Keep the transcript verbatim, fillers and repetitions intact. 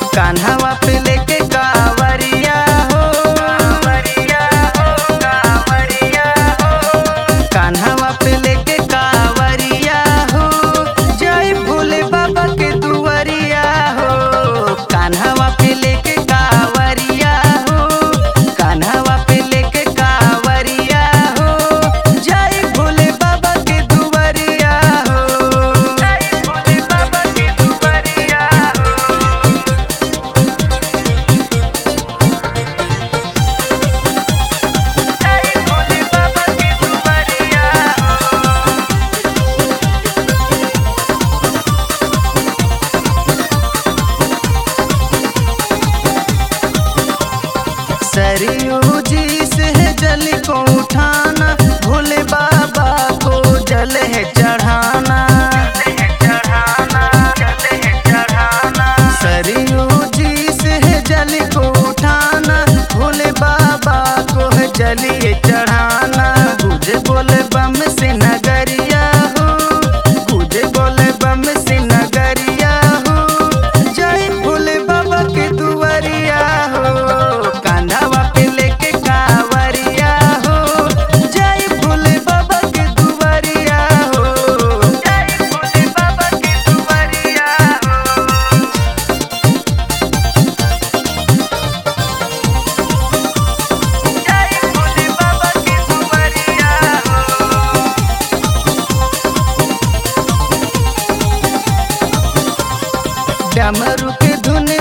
कान्हावा पे लेके कांवरिया हो, कांवरिया हो, कांवरिया हो, कान्हावा पे लेके कांवरिया हो, जय भोले बाबा के दुआरिया हो। कान्हावा पे लेके कांवरिया हो, कान्हावा पे लेके कांवरिया हो, जय भोले बाबा के दुआरिया हो, जय भोले बाबा के दुआरिया हो। जय भोले बाबा के दुआरिया हो। सरयू जी से है जल को उठाना, भोले बाबा को जल है चढ़ाना, सरयू जी से है जल को उठाना, भोले बाबा को है जलिए चढ़ाना। गुजे बोले बम से नगरिया हो, गुजे बोले बम से नगरिया हो, जय भोले बाबा के दुआरिया हो। कान्हावा पे लेके कांवरिया हो, जय भोले बाबा के दुआरिया हो, जय भोले बाबा के दुआरिया हो। जय भोले बाबा के दुआरिया हो। डमरू के धुन